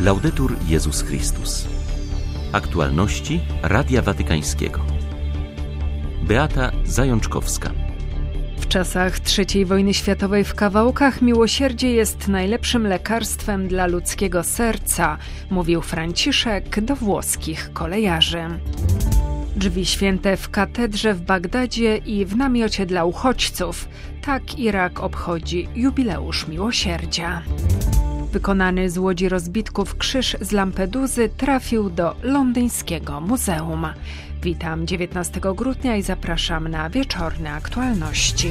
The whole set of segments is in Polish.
Laudetur Jezus Chrystus. Aktualności Radia Watykańskiego. Beata Zajączkowska. W czasach III wojny światowej w kawałkach miłosierdzie jest najlepszym lekarstwem dla ludzkiego serca, mówił Franciszek do włoskich kolejarzy. Drzwi święte w katedrze w Bagdadzie i w namiocie dla uchodźców. Tak Irak obchodzi jubileusz miłosierdzia. Wykonany z łodzi rozbitków krzyż z Lampeduzy trafił do londyńskiego muzeum. Witam 19 grudnia i zapraszam na wieczorne aktualności.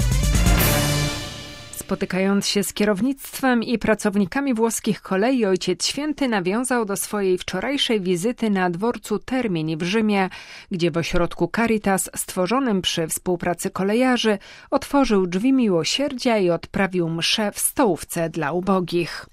Spotykając się z kierownictwem i pracownikami włoskich kolei, Ojciec Święty nawiązał do swojej wczorajszej wizyty na dworcu Termini w Rzymie, gdzie w ośrodku Caritas stworzonym przy współpracy kolejarzy otworzył drzwi miłosierdzia i odprawił mszę w stołówce dla ubogich.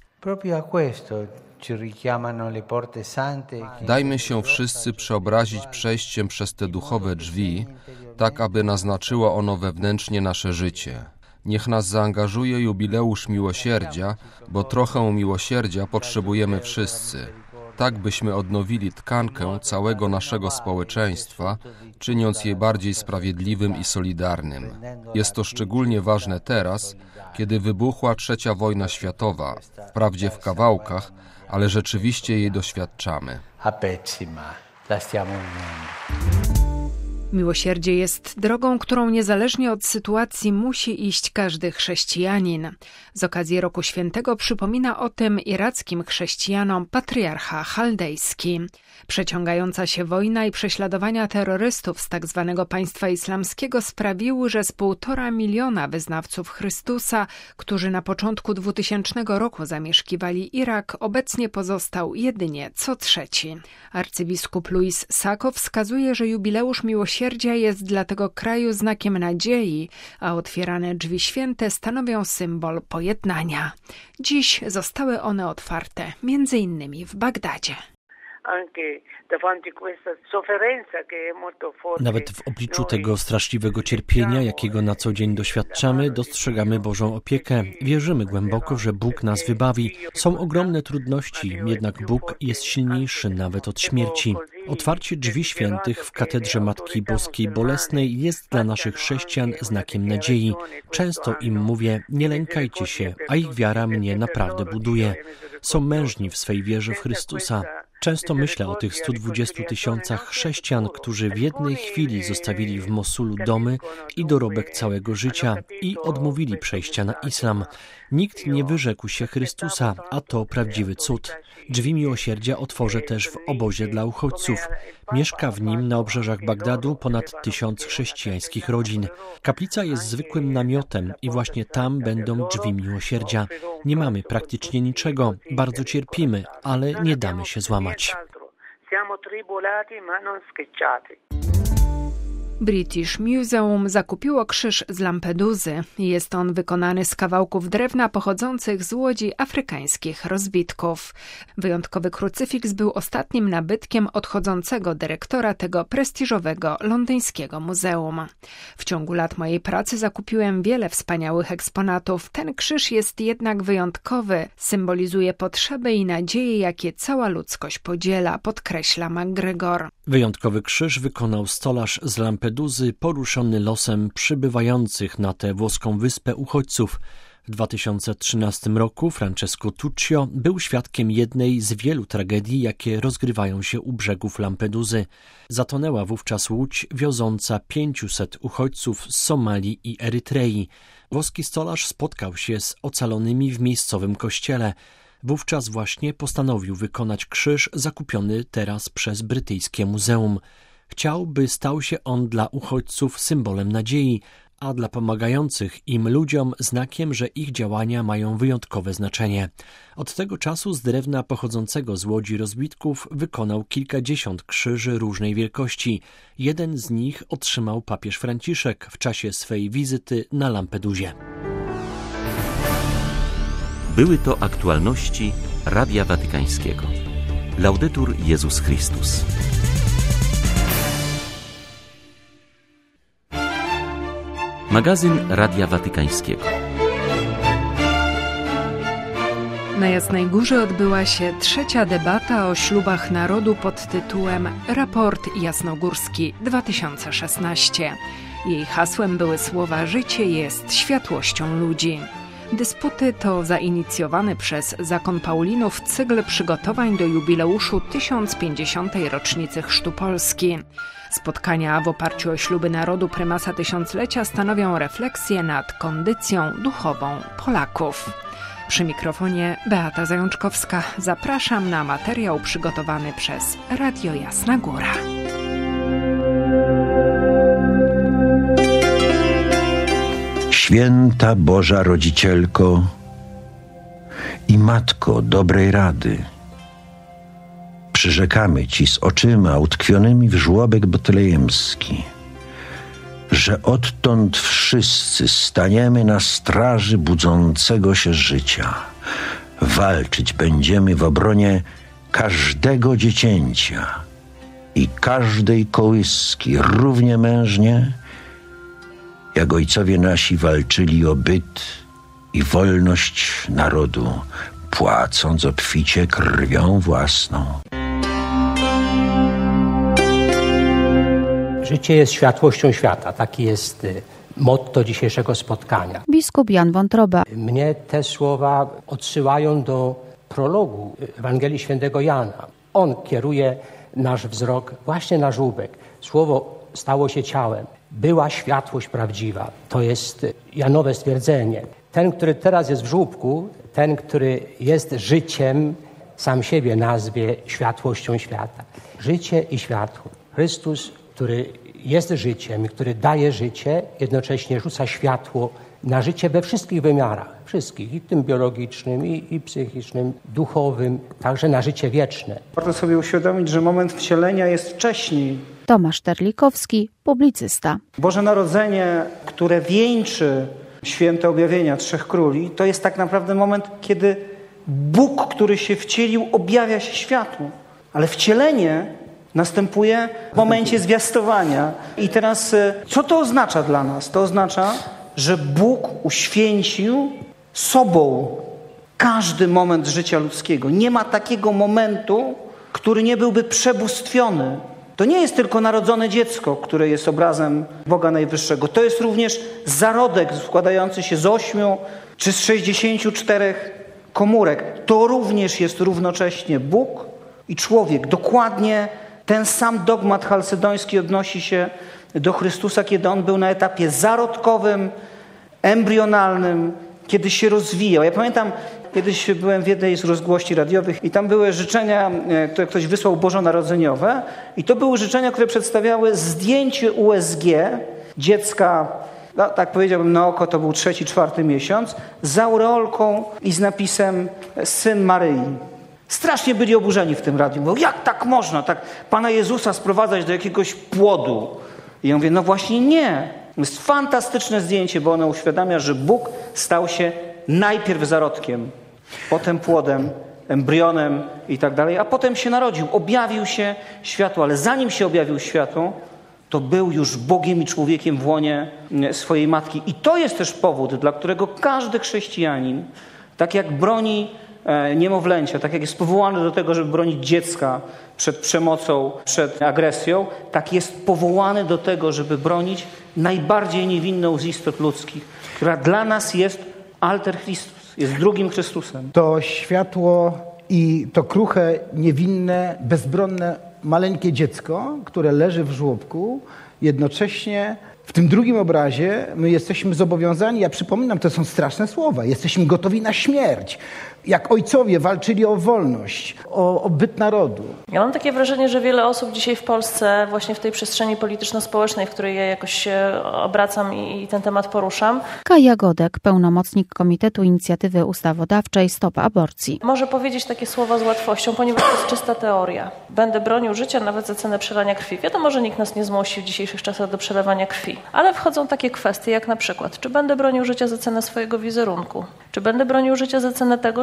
Dajmy się wszyscy przeobrazić przejściem przez te duchowe drzwi, tak aby naznaczyło ono wewnętrznie nasze życie. Niech nas zaangażuje jubileusz miłosierdzia, bo trochę miłosierdzia potrzebujemy wszyscy. Tak byśmy odnowili tkankę całego naszego społeczeństwa, czyniąc je bardziej sprawiedliwym i solidarnym. Jest to szczególnie ważne teraz, kiedy wybuchła III wojna światowa, wprawdzie w kawałkach, ale rzeczywiście jej doświadczamy. Miłosierdzie jest drogą, którą niezależnie od sytuacji musi iść każdy chrześcijanin. Z okazji Roku Świętego przypomina o tym irackim chrześcijanom patriarcha chaldejski. Przeciągająca się wojna i prześladowania terrorystów z tzw. państwa islamskiego sprawiły, że z 1,5 miliona wyznawców Chrystusa, którzy na początku 2000 roku zamieszkiwali Irak, obecnie pozostał jedynie co trzeci. Arcybiskup Luis Sacco wskazuje, że jubileusz miłosierdzia jest dla tego kraju znakiem nadziei, a otwierane drzwi święte stanowią symbol pojednania. Dziś zostały one otwarte m.in. w Bagdadzie. Nawet w obliczu tego straszliwego cierpienia, jakiego na co dzień doświadczamy, dostrzegamy Bożą opiekę. Wierzymy głęboko, że Bóg nas wybawi. Są ogromne trudności, jednak Bóg jest silniejszy nawet od śmierci. Otwarcie drzwi świętych w katedrze Matki Boskiej Bolesnej jest dla naszych chrześcijan znakiem nadziei. Często im mówię, nie lękajcie się, a ich wiara mnie naprawdę buduje. Są mężni w swej wierze w Chrystusa. Często myślę o tych 120 000 chrześcijan, którzy w jednej chwili zostawili w Mosulu domy i dorobek całego życia i odmówili przejścia na islam. Nikt nie wyrzekł się Chrystusa, a to prawdziwy cud. Drzwi miłosierdzia otworzę też w obozie dla uchodźców. Mieszka w nim na obrzeżach Bagdadu ponad 1000 chrześcijańskich rodzin. Kaplica jest zwykłym namiotem i właśnie tam będą drzwi miłosierdzia. Nie mamy praktycznie niczego, bardzo cierpimy, ale nie damy się złamać. British Museum zakupiło krzyż z Lampeduzy. Jest on wykonany z kawałków drewna pochodzących z łodzi afrykańskich rozbitków. Wyjątkowy krucyfiks był ostatnim nabytkiem odchodzącego dyrektora tego prestiżowego londyńskiego muzeum. W ciągu lat mojej pracy zakupiłem wiele wspaniałych eksponatów. Ten krzyż jest jednak wyjątkowy. Symbolizuje potrzeby i nadzieje, jakie cała ludzkość podziela, podkreśla MacGregor. Wyjątkowy krzyż wykonał stolarz z Lampeduzy poruszony losem przybywających na tę włoską wyspę uchodźców. W 2013 roku Francesco Tuccio był świadkiem jednej z wielu tragedii, jakie rozgrywają się u brzegów Lampeduzy. Zatonęła wówczas łódź wioząca 500 uchodźców z Somalii i Erytrei. Włoski stolarz spotkał się z ocalonymi w miejscowym kościele. Wówczas właśnie postanowił wykonać krzyż zakupiony teraz przez brytyjskie muzeum. Chciał, by stał się on dla uchodźców symbolem nadziei, a dla pomagających im ludziom znakiem, że ich działania mają wyjątkowe znaczenie. Od tego czasu z drewna pochodzącego z łodzi rozbitków wykonał kilkadziesiąt krzyży różnej wielkości. Jeden z nich otrzymał papież Franciszek w czasie swej wizyty na Lampeduzie. Były to aktualności Radia Watykańskiego. Laudetur Jezus Chrystus. Magazyn Radia Watykańskiego. Na Jasnej Górze odbyła się 3. debata o ślubach narodu pod tytułem Raport Jasnogórski 2016. Jej hasłem były słowa „Życie jest światłością ludzi”. Dysputy to zainicjowany przez Zakon Paulinów cykl przygotowań do jubileuszu 1050. rocznicy Chrztu Polski. Spotkania w oparciu o śluby narodu prymasa tysiąclecia stanowią refleksję nad kondycją duchową Polaków. Przy mikrofonie Beata Zajączkowska. Zapraszam na materiał przygotowany przez Radio Jasna Góra. Święta Boża Rodzicielko i Matko dobrej rady, przyrzekamy Ci z oczyma utkwionymi w żłobek betlejemski, że odtąd wszyscy staniemy na straży budzącego się życia. Walczyć będziemy w obronie każdego dziecięcia i każdej kołyski równie mężnie, jak ojcowie nasi walczyli o byt i wolność narodu, płacąc obficie krwią własną. Życie jest światłością świata. Taki jest motto dzisiejszego spotkania. Biskup Jan Wątroba. Mnie te słowa odsyłają do prologu Ewangelii Świętego Jana. On kieruje nasz wzrok właśnie na żłóbek. Słowo stało się ciałem. Była światłość prawdziwa. To jest Janowe stwierdzenie. Ten, który teraz jest w żłóbku, ten, który jest życiem, sam siebie nazwie światłością świata. Życie i światło. Chrystus, który jest życiem, który daje życie, jednocześnie rzuca światło na życie we wszystkich wymiarach. Wszystkich, i tym biologicznym, i psychicznym, duchowym, także na życie wieczne. Warto sobie uświadomić, że moment wcielenia jest wcześniej. Tomasz Terlikowski, publicysta. Boże Narodzenie, które wieńczy święte objawienia Trzech Króli, to jest tak naprawdę moment, kiedy Bóg, który się wcielił, objawia się światu. Ale wcielenie następuje w momencie zwiastowania. I teraz, co to oznacza dla nas? To oznacza, że Bóg uświęcił sobą każdy moment życia ludzkiego. Nie ma takiego momentu, który nie byłby przebóstwiony. To nie jest tylko narodzone dziecko, które jest obrazem Boga Najwyższego. To jest również zarodek składający się z 8 czy z 64 komórek. To również jest równocześnie Bóg i człowiek. Dokładnie ten sam dogmat chalcedoński odnosi się do Chrystusa, kiedy On był na etapie zarodkowym, embrionalnym, kiedy się rozwijał. Ja pamiętam, kiedyś byłem w jednej z rozgłości radiowych i tam były życzenia, które ktoś wysłał bożonarodzeniowe i to były życzenia, które przedstawiały zdjęcie USG dziecka, no, tak powiedziałbym na oko, to był 3-4 miesiąc, z aureolką i z napisem Syn Maryi. Strasznie byli oburzeni w tym radiu. Mówią, jak tak można, tak Pana Jezusa sprowadzać do jakiegoś płodu? I ja mówię, no właśnie nie. To jest fantastyczne zdjęcie, bo ono uświadamia, że Bóg stał się najpierw zarodkiem, potem płodem, embrionem i tak dalej, a potem się narodził, objawił się światło, ale zanim się objawił światło, to był już Bogiem i człowiekiem w łonie swojej matki. I to jest też powód, dla którego każdy chrześcijanin, tak jak broni niemowlęcia, tak jak jest powołany do tego, żeby bronić dziecka przed przemocą, przed agresją, tak jest powołany do tego, żeby bronić najbardziej niewinną z istot ludzkich, która dla nas jest alter Christus, jest drugim Chrystusem. To światło i to kruche, niewinne, bezbronne, maleńkie dziecko, które leży w żłobku, jednocześnie w tym drugim obrazie my jesteśmy zobowiązani, ja przypominam, to są straszne słowa, jesteśmy gotowi na śmierć. Jak ojcowie walczyli o wolność, o byt narodu. Ja mam takie wrażenie, że wiele osób dzisiaj w Polsce, właśnie w tej przestrzeni polityczno-społecznej, w której ja jakoś się obracam i ten temat poruszam. Kaja Godek, pełnomocnik Komitetu Inicjatywy Ustawodawczej Stop Aborcji. Może powiedzieć takie słowa z łatwością, ponieważ to jest czysta teoria. Będę bronił życia nawet za cenę przelania krwi. Wiadomo, że nikt nas nie zmusi w dzisiejszych czasach do przelewania krwi. Ale wchodzą takie kwestie jak na przykład, czy będę bronił życia za cenę swojego wizerunku? Czy będę bronił życia za cenę tego, że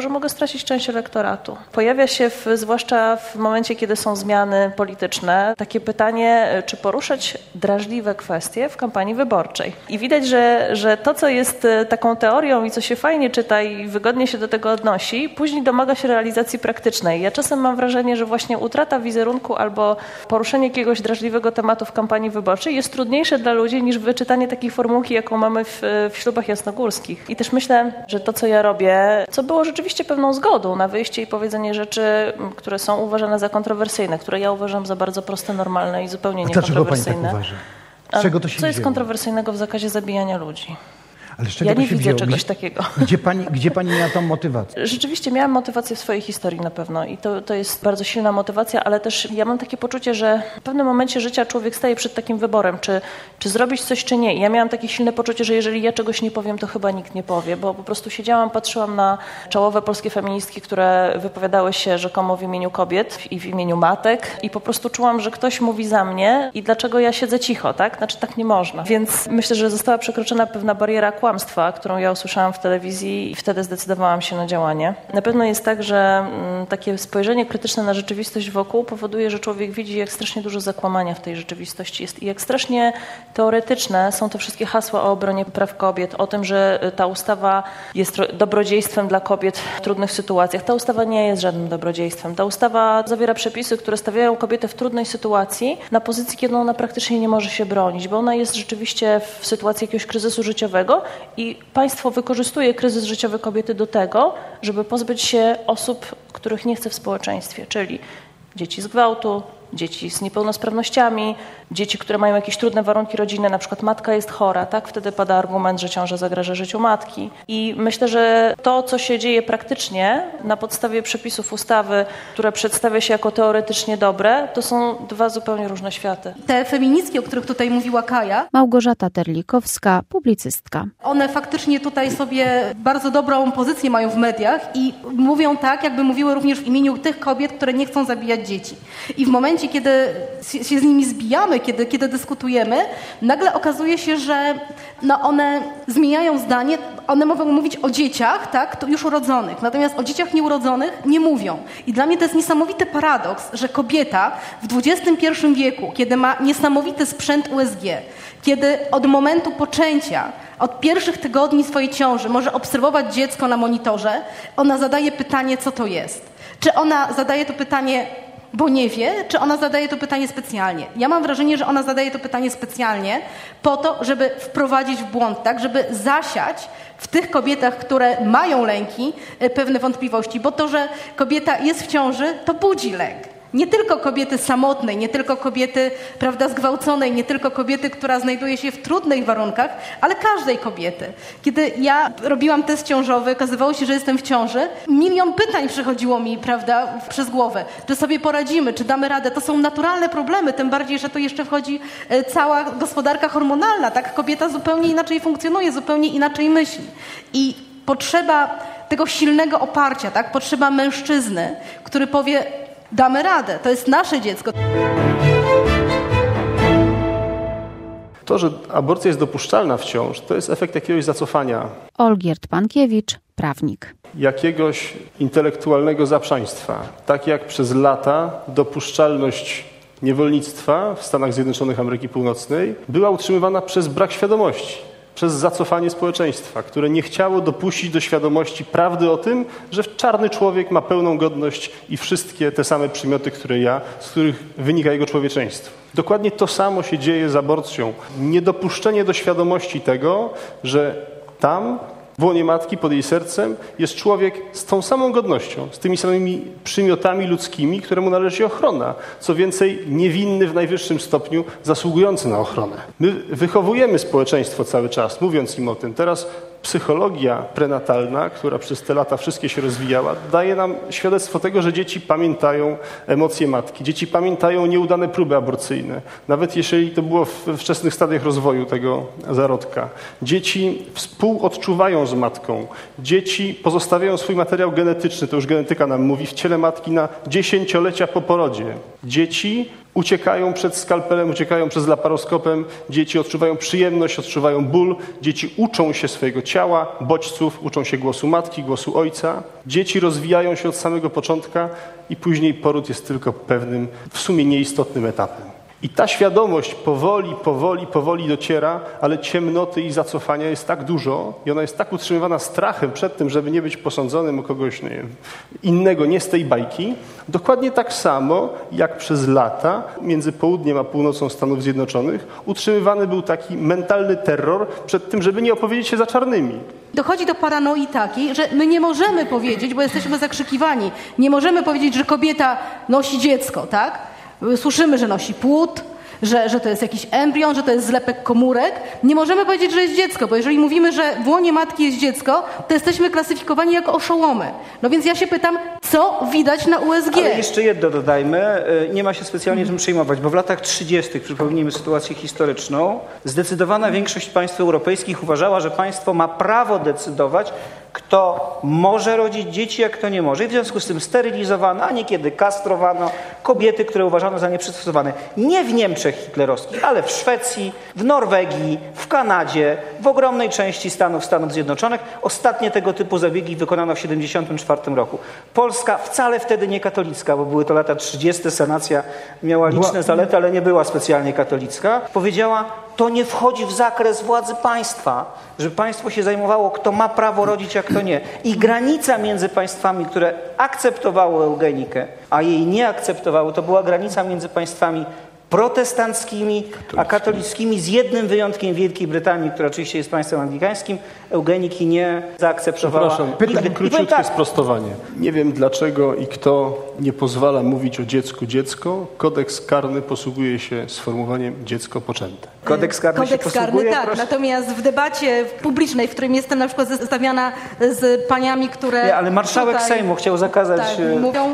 mogę stracić część elektoratu. Pojawia się, zwłaszcza w momencie, kiedy są zmiany polityczne, takie pytanie, czy poruszać drażliwe kwestie w kampanii wyborczej. I widać, że to, co jest taką teorią i co się fajnie czyta i wygodnie się do tego odnosi, później domaga się realizacji praktycznej. Ja czasem mam wrażenie, że właśnie utrata wizerunku albo poruszenie jakiegoś drażliwego tematu w kampanii wyborczej jest trudniejsze dla ludzi niż wyczytanie takiej formułki, jaką mamy w ślubach jasnogórskich. I też myślę, że to, co ja robię, co było rzeczywiście pewną zgodą na wyjście i powiedzenie rzeczy, które są uważane za kontrowersyjne, które ja uważam za bardzo proste, normalne i zupełnie niekontrowersyjne. Dlaczego pani tak uważa? Z czego to się Co jest wzięło? kontrowersyjnego w zakazie zabijania ludzi? Ale z czego Ja to nie się widzę wzięło? czegoś takiego. Gdzie pani miała tą motywację? Rzeczywiście miałam motywację w swojej historii na pewno i to jest bardzo silna motywacja, ale też ja mam takie poczucie, że w pewnym momencie życia człowiek staje przed takim wyborem, czy zrobić coś, czy nie. I ja miałam takie silne poczucie, że jeżeli ja czegoś nie powiem, to chyba nikt nie powie, bo po prostu siedziałam, patrzyłam na czołowe polskie feministki, które wypowiadały się rzekomo w imieniu kobiet i w imieniu matek i po prostu czułam, że ktoś mówi za mnie i dlaczego ja siedzę cicho, tak? Znaczy tak nie można. Więc myślę, że została przekroczona pewna bariera kłamstwa, którą ja usłyszałam w telewizji i wtedy zdecydowałam się na działanie. Na pewno jest tak, że takie spojrzenie krytyczne na rzeczywistość wokół powoduje, że człowiek widzi, jak strasznie dużo zakłamania w tej rzeczywistości jest i jak strasznie teoretyczne są te wszystkie hasła o obronie praw kobiet, o tym, że ta ustawa jest dobrodziejstwem dla kobiet w trudnych sytuacjach. Ta ustawa nie jest żadnym dobrodziejstwem. Ta ustawa zawiera przepisy, które stawiają kobietę w trudnej sytuacji na pozycji, kiedy ona praktycznie nie może się bronić, bo ona jest rzeczywiście w sytuacji jakiegoś kryzysu życiowego i państwo wykorzystuje kryzys życiowy kobiety do tego, żeby pozbyć się osób, których nie chce w społeczeństwie, czyli dzieci z gwałtu, dzieci z niepełnosprawnościami, dzieci, które mają jakieś trudne warunki rodzinne, na przykład matka jest chora, tak? Wtedy pada argument, że ciąża zagraża życiu matki. I myślę, że to, co się dzieje praktycznie na podstawie przepisów ustawy, które przedstawia się jako teoretycznie dobre, to są dwa zupełnie różne światy. Te feministki, o których tutaj mówiła Kaja, Małgorzata Terlikowska, publicystka. one faktycznie tutaj sobie bardzo dobrą pozycję mają w mediach i mówią tak, jakby mówiły również w imieniu tych kobiet, które nie chcą zabijać dzieci. I w momencie, kiedy się z nimi zbijamy, kiedy dyskutujemy, nagle okazuje się, że one zmieniają zdanie, one mogą mówić o dzieciach, tak, to już urodzonych, natomiast o dzieciach nieurodzonych nie mówią. I dla mnie to jest niesamowity paradoks, że kobieta w XXI wieku, kiedy ma niesamowity sprzęt USG, kiedy od momentu poczęcia, od pierwszych tygodni swojej ciąży może obserwować dziecko na monitorze, ona zadaje pytanie, co to jest. Czy ona zadaje to pytanie, bo nie wie, czy ona zadaje to pytanie specjalnie? Ja mam wrażenie, że ona zadaje to pytanie specjalnie po to, żeby wprowadzić w błąd, tak, żeby zasiać w tych kobietach, które mają lęki, pewne wątpliwości, bo to, że kobieta jest w ciąży, to budzi lęk. Nie tylko kobiety samotnej, nie tylko kobiety, prawda, zgwałconej, nie tylko kobiety, która znajduje się w trudnych warunkach, ale każdej kobiety. Kiedy ja robiłam test ciążowy, okazywało się, że jestem w ciąży, 1 milion pytań przychodziło mi, prawda, przez głowę. Czy sobie poradzimy, czy damy radę? To są naturalne problemy, tym bardziej, że to jeszcze wchodzi cała gospodarka hormonalna, tak? Kobieta zupełnie inaczej funkcjonuje, zupełnie inaczej myśli. I potrzeba tego silnego oparcia, tak? Potrzeba mężczyzny, który powie: damy radę, to jest nasze dziecko. To, że aborcja jest dopuszczalna wciąż, to jest efekt jakiegoś zacofania. Olgierd Pankiewicz, prawnik. Jakiegoś intelektualnego zaprzaństwa. Tak jak przez lata dopuszczalność niewolnictwa w Stanach Zjednoczonych Ameryki Północnej była utrzymywana przez brak świadomości. Przez zacofanie społeczeństwa, które nie chciało dopuścić do świadomości prawdy o tym, że czarny człowiek ma pełną godność i wszystkie te same przymioty, które ja, z których wynika jego człowieczeństwo. Dokładnie to samo się dzieje z aborcją. Niedopuszczenie do świadomości tego, że tam, w łonie matki, pod jej sercem, jest człowiek z tą samą godnością, z tymi samymi przymiotami ludzkimi, któremu należy ochrona. Co więcej, niewinny w najwyższym stopniu, zasługujący na ochronę. My wychowujemy społeczeństwo cały czas, mówiąc im o tym. Teraz psychologia prenatalna, która przez te lata wszystkie się rozwijała, daje nam świadectwo tego, że dzieci pamiętają emocje matki. Dzieci pamiętają nieudane próby aborcyjne, nawet jeżeli to było w wczesnych stadiach rozwoju tego zarodka. Dzieci współodczuwają, z matką. Dzieci pozostawiają swój materiał genetyczny, to już genetyka nam mówi, w ciele matki na 10-lecia po porodzie. Dzieci uciekają przed skalpelem, uciekają przed laparoskopem, dzieci odczuwają przyjemność, odczuwają ból, dzieci uczą się swojego ciała, bodźców, uczą się głosu matki, głosu ojca. Dzieci rozwijają się od samego początka i później poród jest tylko pewnym, w sumie nieistotnym etapem. I ta świadomość powoli dociera, ale ciemnoty i zacofania jest tak dużo i ona jest tak utrzymywana strachem przed tym, żeby nie być posądzonym o kogoś innego, nie z tej bajki. Dokładnie tak samo, jak przez lata między południem a północą Stanów Zjednoczonych utrzymywany był taki mentalny terror przed tym, żeby nie opowiedzieć się za czarnymi. Dochodzi do paranoi takiej, że my nie możemy powiedzieć, bo jesteśmy zakrzykiwani, nie możemy powiedzieć, że kobieta nosi dziecko, tak? Słyszymy, że nosi płód, że to jest jakiś embrion, że to jest zlepek komórek. Nie możemy powiedzieć, że jest dziecko, bo jeżeli mówimy, że w łonie matki jest dziecko, to jesteśmy klasyfikowani jako oszołomy. No więc ja się pytam, co widać na USG? Ale jeszcze jedno dodajmy, nie ma się specjalnie czym przejmować, bo w latach 30., przypomnijmy sytuację historyczną, zdecydowana większość państw europejskich uważała, że państwo ma prawo decydować, kto może rodzić dzieci, a kto nie może. I w związku z tym sterylizowano, a niekiedy kastrowano kobiety, które uważano za nieprzystosowane. Nie w Niemczech hitlerowskich, ale w Szwecji, w Norwegii, w Kanadzie, w ogromnej części Stanów Zjednoczonych. Ostatnie tego typu zabiegi wykonano w 1974 roku. Polska wcale wtedy nie katolicka, bo były to lata 30. Sanacja miała liczne zalety, ale nie była specjalnie katolicka. Powiedziała, to nie wchodzi w zakres władzy państwa, że państwo się zajmowało, kto ma prawo rodzić, a kto nie. I granica między państwami, które akceptowały eugenikę, a jej nie akceptowały, to była granica między państwami protestanckimi, a katolickimi, z jednym wyjątkiem Wielkiej Brytanii, która oczywiście jest państwem anglikańskim, eugeniki nie zaakceptowała. Przepraszam, króciutkie sprostowanie. Nie wiem dlaczego i kto nie pozwala mówić o dziecku dziecko. Kodeks karny posługuje się sformułowaniem dziecko poczęte. Kodeks karny się posługuje? Tak. Proszę. Natomiast w debacie publicznej, w którym jestem na przykład zestawiana z paniami, które... Nie, ale marszałek Sejmu chciał zakazać mówią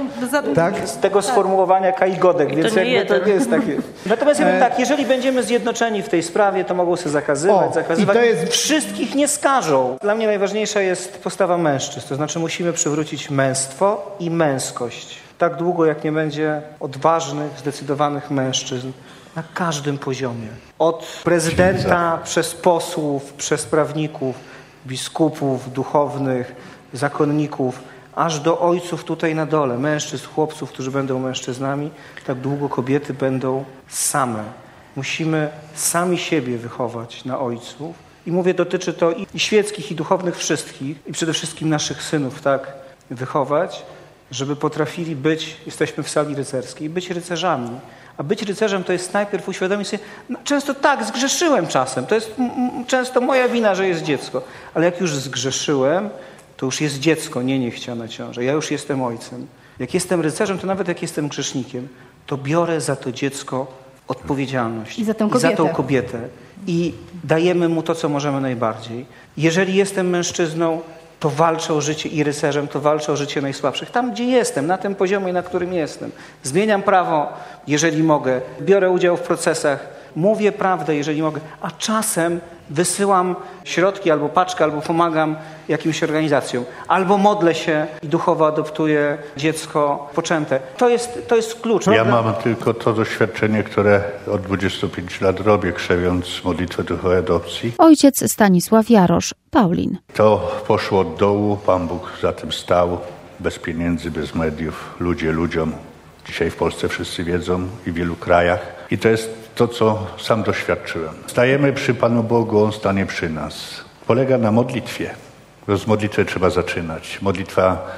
z tego sformułowania Kai Godek, więc to nie jest takie. Natomiast ja wiem tak, jeżeli będziemy zjednoczeni w tej sprawie, to mogą się zakazywać. Wszystkich nie skażą. Dla mnie najważniejsza jest postawa mężczyzn, to znaczy musimy przywrócić męstwo i męskość. Tak długo, jak nie będzie odważnych, zdecydowanych mężczyzn na każdym poziomie. Od prezydenta, przez posłów, przez prawników, biskupów, duchownych, zakonników, aż do ojców tutaj na dole, mężczyzn, chłopców, którzy będą mężczyznami, tak długo kobiety będą same. Musimy sami siebie wychować na ojców. I mówię, dotyczy to i świeckich, i duchownych wszystkich, i przede wszystkim naszych synów, tak, wychować, żeby potrafili być, jesteśmy w sali rycerskiej, być rycerzami. A być rycerzem to jest najpierw uświadomić sobie, często tak, zgrzeszyłem czasem, to jest często moja wina, że jest dziecko, ale jak już zgrzeszyłem, to już jest dziecko, nie niechciana ciąża. Ja już jestem ojcem. Jak jestem rycerzem, to nawet jak jestem grzesznikiem, to biorę za to dziecko odpowiedzialność. I za tą kobietę. I dajemy mu to, co możemy najbardziej. Jeżeli jestem mężczyzną, to walczę o życie i rycerzem, to walczę o życie najsłabszych. Tam, gdzie jestem, na tym poziomie, na którym jestem. Zmieniam prawo, jeżeli mogę. Biorę udział w procesach. Mówię prawdę, jeżeli mogę. A czasem wysyłam środki albo paczkę, albo pomagam jakimś organizacjom. Albo modlę się i duchowo adoptuję dziecko poczęte. To jest klucz. Ja mam tylko to doświadczenie, które od 25 lat robię, krzewiąc modlitwę duchowej adopcji. Ojciec Stanisław Jarosz, Paulin. To poszło od dołu, Pan Bóg za tym stał, bez pieniędzy, bez mediów, ludzie ludziom. Dzisiaj w Polsce wszyscy wiedzą i w wielu krajach. I to jest to, co sam doświadczyłem. Stajemy przy Panu Bogu, On stanie przy nas. Polega na modlitwie. Z modlitwy trzeba zaczynać. Modlitwa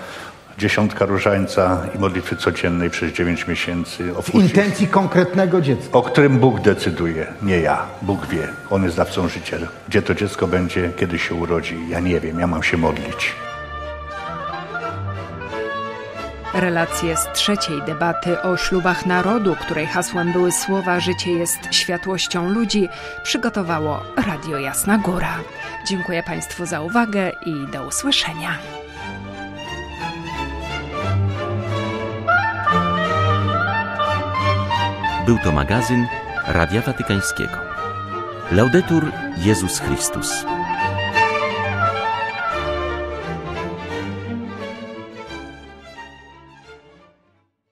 10 różańca i modlitwy codziennej przez 9 miesięcy. W intencji konkretnego dziecka. O którym Bóg decyduje, nie ja. Bóg wie. On jest dawcą życia. Gdzie to dziecko będzie, kiedy się urodzi, ja nie wiem. Ja mam się modlić. Relacje z trzeciej debaty o ślubach narodu, której hasłem były słowa „Życie jest światłością ludzi”, przygotowało Radio Jasna Góra. Dziękuję Państwu za uwagę i do usłyszenia. Był to magazyn Radia Watykańskiego. Laudetur Jezus Chrystus.